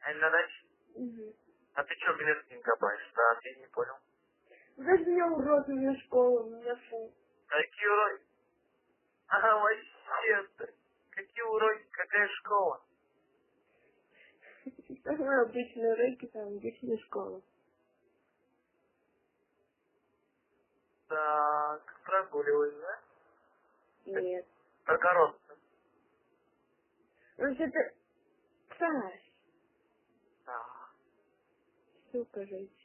А на даче? Угу. А ты что билет не копаешь? Да, я не понял. Знаешь, у меня урок, у меня школа, у меня фу. Какие уроки? Ага, вообще ты. Какие уроки? Какая школа? Самые обычные уроки, там, обычная школа. Так, прогуливаешь, да? Нет. Про коробку. Вообще-то, Саш, Да. сука, женщина.